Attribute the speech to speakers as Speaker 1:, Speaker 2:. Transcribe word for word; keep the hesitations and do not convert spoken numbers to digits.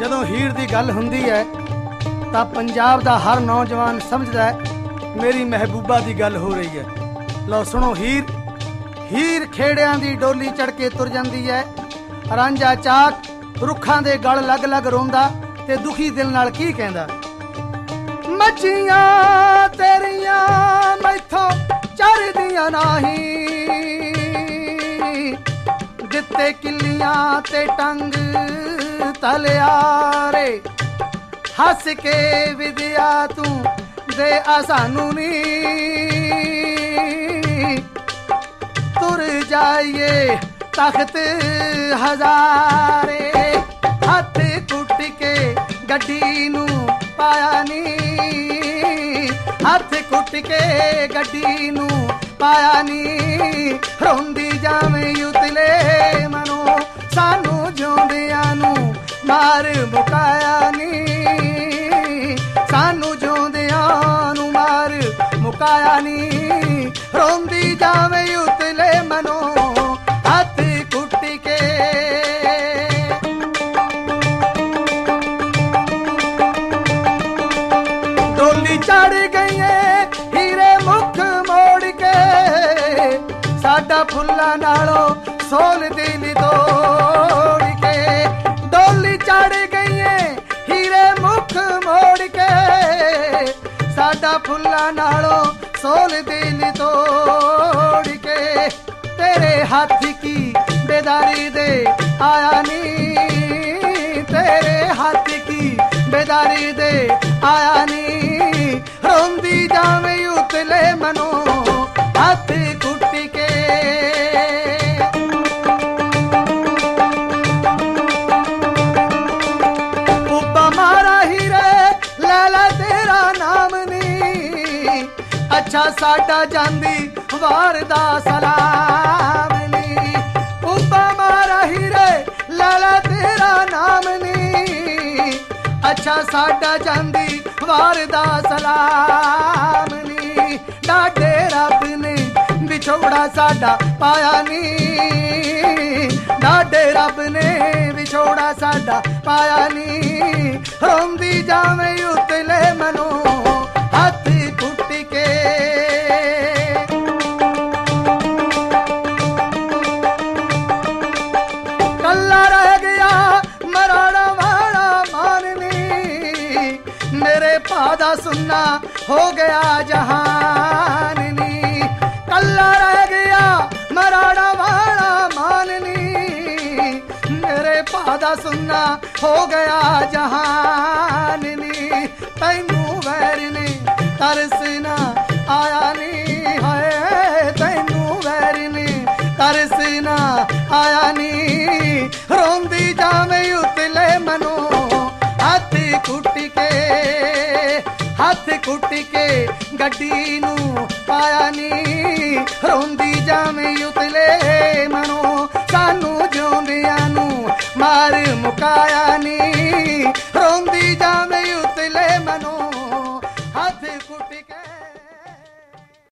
Speaker 1: ਜਦੋਂ ਹੀਰ ਦੀ ਗੱਲ ਹੁੰਦੀ ਹੈ ਤਾਂ ਪੰਜਾਬ ਦਾ ਹਰ ਨੌਜਵਾਨ ਸਮਝਦਾ ਹੈ ਮੇਰੀ ਮਹਿਬੂਬਾ ਦੀ ਗੱਲ ਹੋ ਰਹੀ ਹੈ। ਲਓ ਸੁਣੋ ਹੀਰ। ਹੀਰ ਖੇੜਿਆਂ ਦੀ ਡੋਲੀ ਚੜ ਕੇ ਤੁਰ ਜਾਂਦੀ ਹੈ। ਰਾਂਝਾ ਚਾਕ ਰੁੱਖਾਂ ਦੇ ਗਲ ਲੱਗ ਲੱਗ ਰੋਂਦਾ ਤੇ ਦੁਖੀ ਦਿਲ ਨਾਲ ਕੀ ਕਹਿੰਦਾ, ਮੱਝੀਆਂ ਤੇਰੀਆਂ ਮੈਥੋਂ ਚਰਦੀਆਂ ਨਹੀਂ, ਦਿੱਤੇ ਕਿੱਲੀਆਂ ਤੇ ਟੰਗ ਤਲਿਆਰੇ, ਹੱਸ ਕੇ ਵਿਦਿਆ ਤੂੰ ਦੇ ਆ ਸਾਨੂੰ ਨੀ, ਤੁਰ ਜਾਈਏ ਤਖਤ ਹਜ਼ਾਰੇ, ਹੱਥ ਕੁੱਟ ਕੇ ਗੱਡੀ ਨੂੰ ਪਾਇਆ ਨੀ, ਹੱਥ ਕੁੱਟ ਕੇ ਗੱਡੀ ਨੂੰ ਪਾਇਆ ਨੀ, ਰੋਂਦੀ ਜਾਵੇਂ ਉਤਲੇ ਮਨੋਂ ਸਾਨੂੰ ਜਿਉਂਦਿਆਂ ਨੂੰ ਮਾਰ ਮੁਕਾਇਆ ਨੀ, ਸਾਨੂੰ ਜਿਉਂਦਿਆਂ ਨੂੰ ਮਾਰ ਮੁਕਾਇਆ ਨੀ, ਰੋਂਦੀ ਜਾਵੇਂ ਉਤਲੇ ਮਨੋਂ ਹੱਥ ਕੁੱਟ ਕੇ। ਡੋਲੀ ਚੜ ਗਈਏ ਹੀਰੇ ਮੁਖ ਮੋੜ ਕੇ, ਸਾਡਾ ਫੁੱਲਾਂ ਨਾਲੋਂ ਸੋਲ ਦਿਲ ਤੋੜ ਕੇ, ਡੋਲੀ ਚੜ ਗਈਏ ਹੀਰੇ ਮੁਖ ਮੋੜ ਕੇ, ਸਾਡਾ ਫੁੱਲਾਂ ਨਾਲੋਂ ਸੋਲ ਦਿਲ ਤੋੜ ਕੇ, ਤੇਰੇ ਹੱਥ ਕੀ ਬੇਦਾਰੀ ਦੇ ਆਇਆ ਨੀ, ਤੇਰੇ ਹੱਥ ਕੀ ਬੇਦਾਰੀ ਦੇ ਆਇਆ ਨੀ, ਰੋਂਦੀ ਜਾਵੇਂ ਉਤਲੇ ਮਨੋਂ ਹੱਥ ਕੁੱਟ ਕੇ। ਉੱਪਾ ਮਾਰਾ ਹੀਰੇ ਲੈ ਲੈ ਤੇਰਾ ਨਾਮ ਨੀ, ਅੱਛਾ ਸਾਡਾ ਜਾਂਦੀ ਵਾਰ ਦਾ ਸਲਾਮ ਨੀ, ਉੱਪਾ ਮਾਰਾ ਹੀਰੇ ਲੈ ਲੈ ਤੇਰਾ ਨਾਮ ਨੀ, ਅੱਛਾ ਸਾਡਾ ਜਾਂਦੀ ਵਾਰ ਦਾ ਸਲਾਮ ਨੀ, ਡਾਢੇ ਰੱਬ ਨੇ ਵਿਛੋੜਾ ਸਾਡਾ ਪਾਇਆ ਨੀ, ਡਾਢੇ ਰੱਬ ਨੇ ਵਿਛੋੜਾ ਸਾਡਾ ਪਾਇਆ ਨੀ, ਰੋਂਦੀ ਜਾਵੇਂ ਉਤਲੇ ਮਨੋਂ ਹੱਥ ਕੁੱਟ ਕੇ। ਕੱਲਾ ਰਹਿ ਗਿਆ ਮਰਾੜਾ ਵਾਲਾ ਮਾਨ ਨੀ, ਮੇਰੇ ਭਾ ਦਾ ਸੁੰਨਾ ਹੋ ਗਿਆ ਜਹਾਨ ਨੀ, ਕੱਲਾ ਰਹਿ ਗਿਆ ਮਰਾੜਾ ਵਾਲਾ ਮਾਨ ਨੀ, ਮੇਰੇ ਭਾ ਦਾ ਸੁੰਨਾ ਹੋ ਗਿਆ ਜਹਾਨ ਨੀ, ਤੈਨੂੰ ਵੈਰ ਨੇ ਤਰਸ ਨਾ ਆਇਆ ਨੀ, ਹਾਏ ਤੈਨੂੰ ਵੈਰ ਨੇ ਤਰਸ ਨਾ ਆਇਆ ਨੀ, ਰੋਂਦੀ ਜਾਵੇਂ ਉਤਲੇ ਮਨੋਂ ਹੱਥ ਕੁੱਟ ਕੇ, ਹੱਥ ਕੁੱਟ ਕੇ ਗੱਡੀ ਨੂੰ ਪਾਇਆ ਨੀ, ਰੋਂਦੀ ਜਾਵੇਂ ਉਤਲੇ ਮਨੋਂ ਸਾਨੂੰ ਜਿਉਂਦਿਆਂ ਨੂੰ ਮਾਰ ਮੁਕਾਇਆ ਨੀ,